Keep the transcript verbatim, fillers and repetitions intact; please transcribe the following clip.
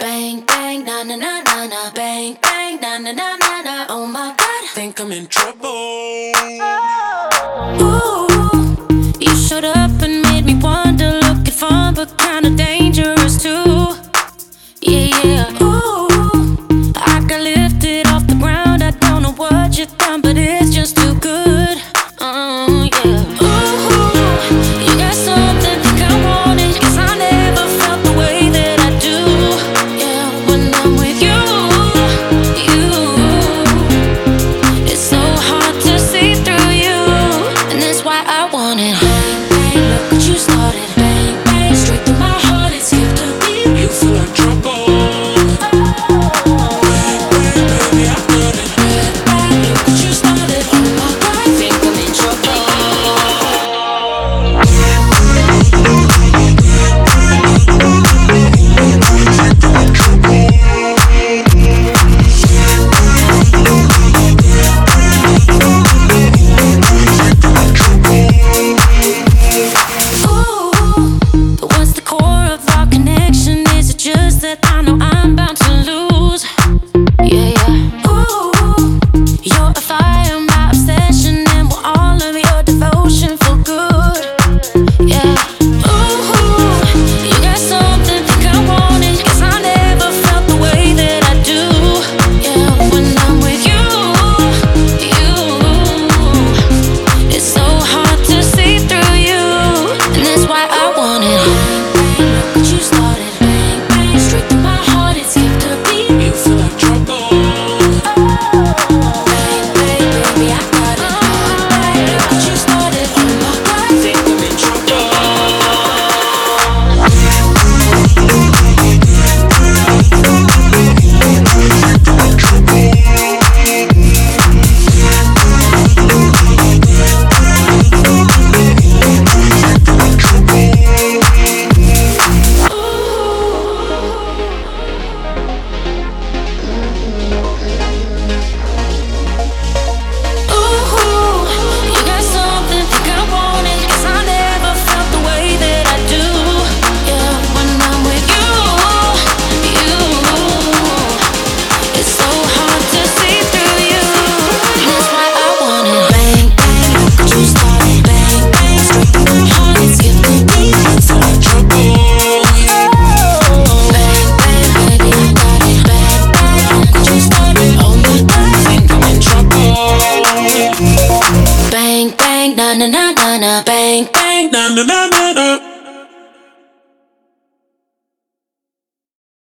Bang, bang, na na na na na. Bang, bang, na na na na na. Oh my God, think I'm in trouble. Ooh, you showed up and made me wonder, looking fun but kinda dangerous too. Yeah, yeah. Ooh, I got lifted off the ground. I don't know what you done, but it's just too good. Oh yeah. Ooh, you got something think I want it, 'cause I never felt the way that I do. Yeah, when I'm with you, you, it's so hard to see through you, and that's why I want it. Bang, bang, look what you started. Bang, bang, straight through my heart, it skipped a beat. You feel like trouble. I know I'm bound to lose. Yeah, yeah. Ooh, you're a fire, my obsession, and will all of your devotion feel good. Yeah. Ooh, you got something think I want it, 'cause I never felt the way that I do. Yeah, when I'm with you, you, it's so hard to see through you, and that's why I want it. Bang, bang, look what you started. Bang, bang, straight through my heart, it skipped a beat. You feel like trouble. Bang, bang, baby, I got it. Bang, look what you started. Oh my God, Think I'm in trouble. na na na na na, bang bang. Na na na na.